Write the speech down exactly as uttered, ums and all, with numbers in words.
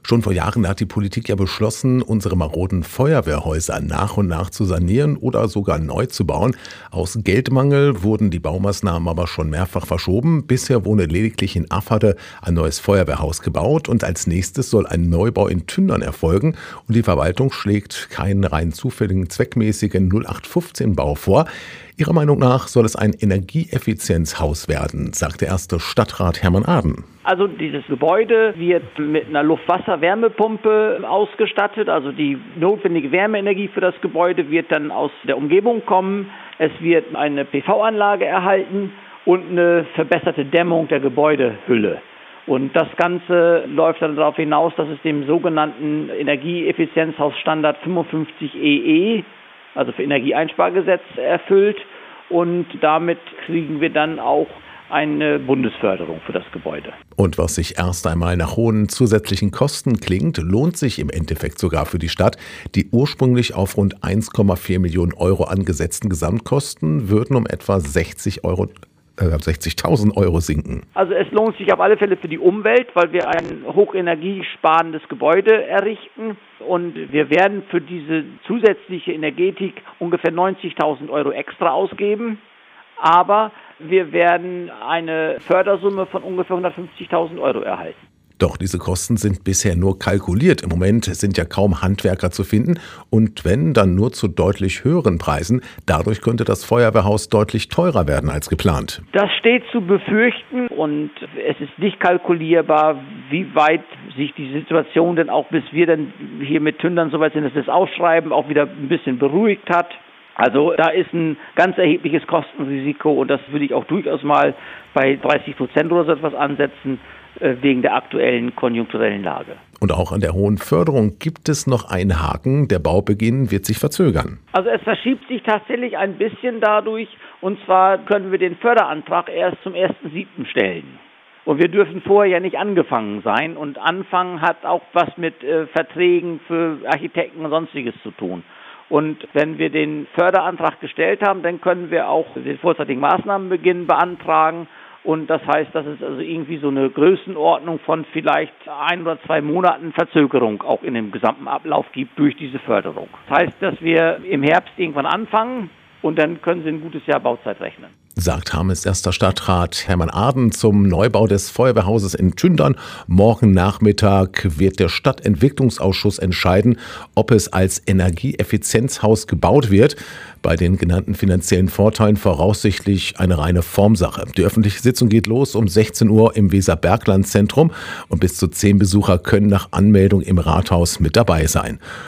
Schon vor Jahren hat die Politik ja beschlossen, unsere maroden Feuerwehrhäuser nach und nach zu sanieren oder sogar neu zu bauen. Aus Geldmangel wurden die Baumaßnahmen aber schon mehrfach verschoben. Bisher wurde lediglich in Afferde ein neues Feuerwehrhaus gebaut und als nächstes soll ein Neubau in Tündern erfolgen. Und die Verwaltung schlägt keinen rein zufälligen, zweckmäßigen null acht fünfzehn Bau vor. Ihrer Meinung nach soll es ein Energieeffizienzhaus werden, sagt der erste Stadtrat Hermann Aden. Also dieses Gebäude wird mit einer Luft-Wasser-Wärmepumpe ausgestattet. Also die notwendige Wärmeenergie für das Gebäude wird dann aus der Umgebung kommen. Es wird eine P V-Anlage erhalten und eine verbesserte Dämmung der Gebäudehülle. Und das Ganze läuft dann darauf hinaus, dass es dem sogenannten Energieeffizienzhausstandard fünfundfünfzig E E, also für Energieeinspargesetz, erfüllt. Und damit kriegen wir dann auch eine Bundesförderung für das Gebäude. Und was sich erst einmal nach hohen zusätzlichen Kosten klingt, lohnt sich im Endeffekt sogar für die Stadt. Die ursprünglich auf rund eins Komma vier Millionen Euro angesetzten Gesamtkosten würden um etwa sechzig Euro sechzigtausend Euro sinken. Also es lohnt sich auf alle Fälle für die Umwelt, weil wir ein hochenergiesparendes Gebäude errichten und wir werden für diese zusätzliche Energetik ungefähr neunzigtausend Euro extra ausgeben, aber wir werden eine Fördersumme von ungefähr hundertfünfzigtausend Euro erhalten. Doch diese Kosten sind bisher nur kalkuliert. Im Moment sind ja kaum Handwerker zu finden und wenn, dann nur zu deutlich höheren Preisen. Dadurch könnte das Feuerwehrhaus deutlich teurer werden als geplant. Das steht zu befürchten und es ist nicht kalkulierbar, wie weit sich die Situation denn auch, bis wir dann hier mit Tündern soweit sind, dass das Ausschreiben auch wieder ein bisschen beruhigt hat. Also da ist ein ganz erhebliches Kostenrisiko und das würde ich auch durchaus mal bei dreißig Prozent oder so etwas ansetzen, wegen der aktuellen konjunkturellen Lage. Und auch an der hohen Förderung gibt es noch einen Haken. Der Baubeginn wird sich verzögern. Also es verschiebt sich tatsächlich ein bisschen dadurch. Und zwar können wir den Förderantrag erst zum ersten siebten stellen. Und wir dürfen vorher ja nicht angefangen sein. Und anfangen hat auch was mit äh, Verträgen für Architekten und Sonstiges zu tun. Und wenn wir den Förderantrag gestellt haben, dann können wir auch den vorzeitigen Maßnahmenbeginn beantragen. Und das heißt, dass es also irgendwie so eine Größenordnung von vielleicht ein oder zwei Monaten Verzögerung auch in dem gesamten Ablauf gibt durch diese Förderung. Das heißt, dass wir im Herbst irgendwann anfangen und dann können Sie ein gutes Jahr Bauzeit rechnen. Sagt Hames erster Stadtrat Hermann Aden zum Neubau des Feuerwehrhauses in Tündern. Morgen Nachmittag wird der Stadtentwicklungsausschuss entscheiden, ob es als Energieeffizienzhaus gebaut wird. Bei den genannten finanziellen Vorteilen voraussichtlich eine reine Formsache. Die öffentliche Sitzung geht los um sechzehn Uhr im Weser-Bergland-Zentrum und bis zu zehn Besucher können nach Anmeldung im Rathaus mit dabei sein.